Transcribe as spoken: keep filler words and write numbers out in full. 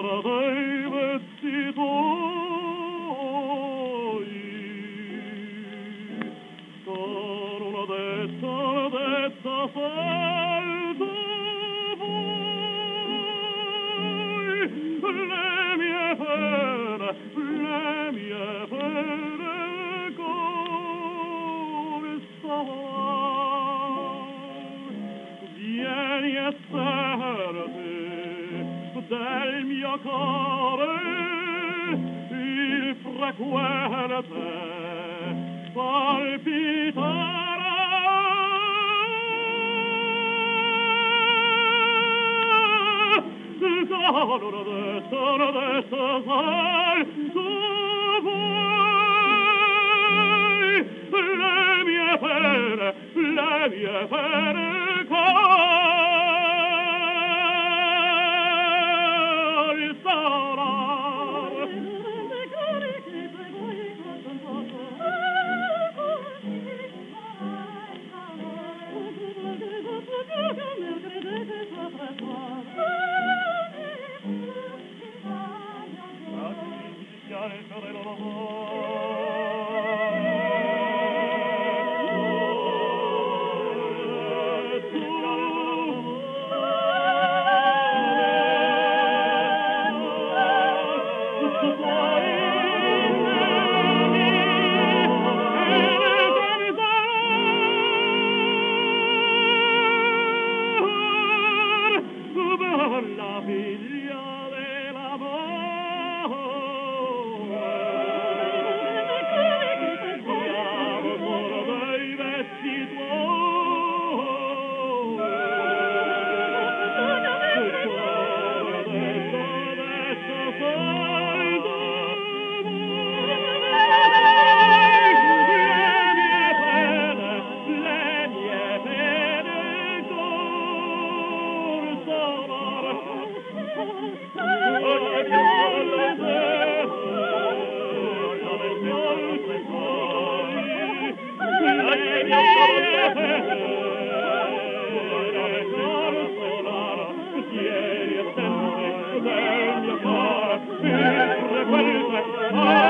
l'ora dei vezzi tuoi. Sono una detta, una detta salta voi, le mie pene, le mie pene come stai. Vieni e servi del mio cuore il frequente palpitare. Sono adesso, adesso sai tu vuoi le mie pene, le mie pene col sonar. La figlia dell'amore, l'amore dei vecchi tuoi, adesso, adesso sei tu vuoi, le mie pene, le mie pene col sonar. Ieri e sempre del mio cuore il frequente